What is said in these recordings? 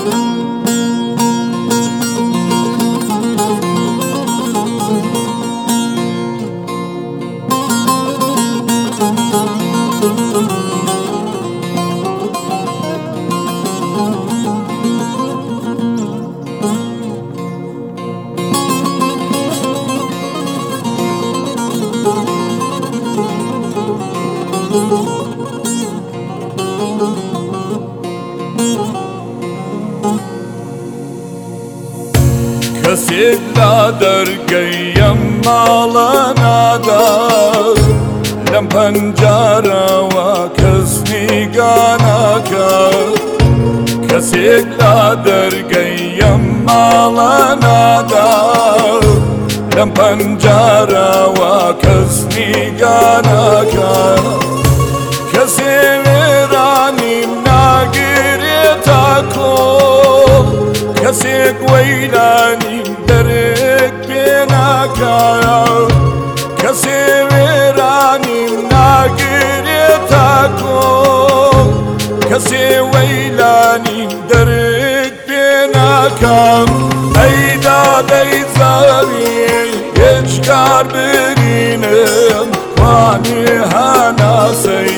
کەسێک لا دەرگەیەم ماڵە نادا لەم پەنجارەوە کەس نیگانەکە کەسێک لا دەرگەیەم ماڵە نادا لەم پەنجارەوە کەس نیگانەکە کەسێ وێرانیم ناگرێتە کۆڵ کەسێک وەیلانیم دەرێک پێ ناکا کەسێ وێرانیم ناگرێتە کۆڵ کەسێ وەیلانیم دەرێک پێ ناکا ئەیدا دەیزاوی هێچکار بگینم وانێ هەناسەی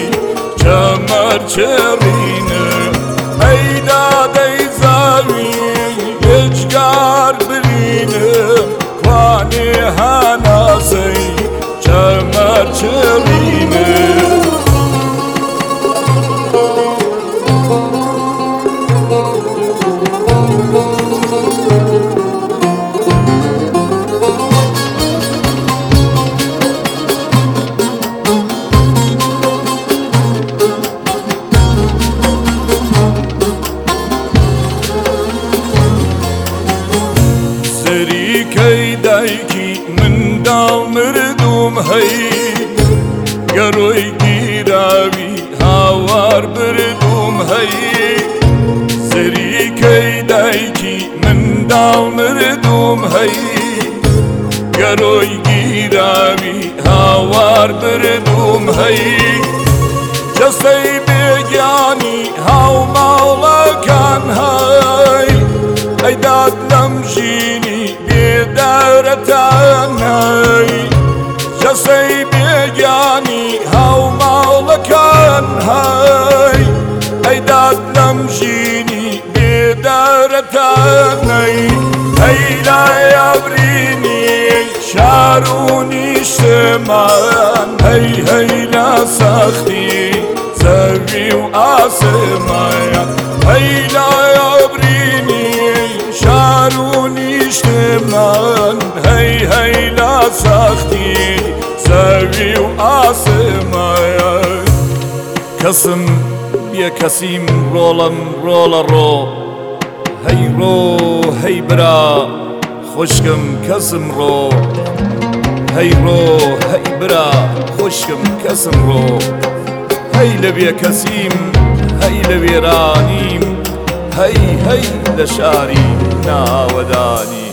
چەمەرچێڕینم ئەیدا دەیزاوی هێچکار بگینم وانێ هەناسەی چەمەرچێڕینم سەریکەی دایکی منداڵ مردوم هەی گەڕۆی گیراوی هاوار بردوم هەی سەریکەی دایکی منداڵ مردوم هەی گەڕۆی گیراوی هاوار بردوم هەی جەستەی بێگیانی هاوماڵەکان هەی ئەیداد لەم ژینی بێدارەتان هەی جەستەی بێگیانی هاوماڵەکان هەی ئەیداد لەم ژینی بێدارەتان هەی هەی لایەبرینی شار و نیشتمان هەی هەی لە سەختی زەوی و ئاسمان هەی لایەبرینی شار و نیشتمان هەی هەی لە سەختی زەوی و ئاسمان کەسم بێ کەسیم ڕۆڵم ڕۆڵە ڕۆ هەی ڕۆ هەی برا خوشکم کەسم ڕۆ هەی ڕۆ هەی برا خوشکم کەسم ڕۆ هەی لە بێ کەسیم هەی لە وێرانیم هەی هەی لە شاری ناوەدانی